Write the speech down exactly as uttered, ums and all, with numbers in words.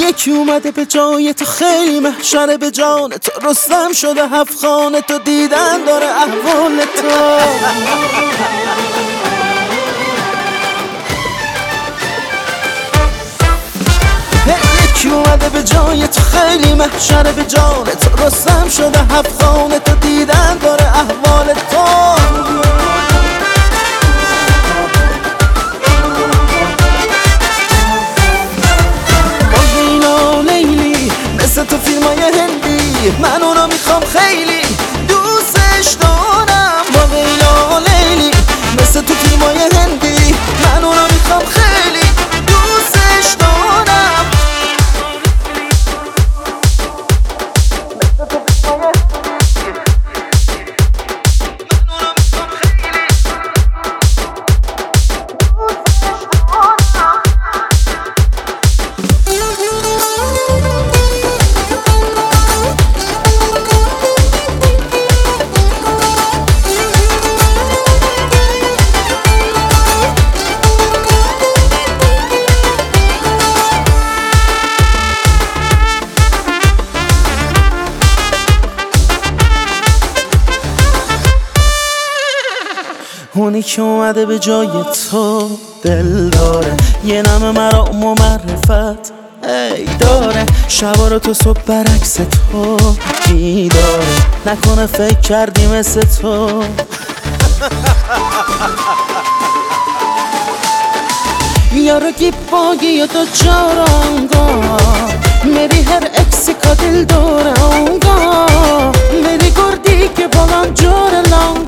یکی اومده به جای تو خیلی محشره به جان تو، رستم شده هفت خانه تو، دیدن داره احوال تو. یکی اومده به جای تو خیلی محشره به جان تو، رستم شده هفت خانه تو، دیدن داره احوال تو. تو فیلمای هندی من اونو میخوام خیلی دوستش دارم، با لیلا لیلی مثل تو فیلمای هندی من اونو میخوام خیلی دوستش دارم. اونی که اومده به جای تو دل داره، یه نم مرام و معرفت ای داره، شبا رو تو صبح برعکس تو بیداره، نکنه فکر کردی مثل تو. یارو کی باگی یا تو چارانگا میری هر اکسی کا دل داره اونگا میری گردی که بالان جور لانگا.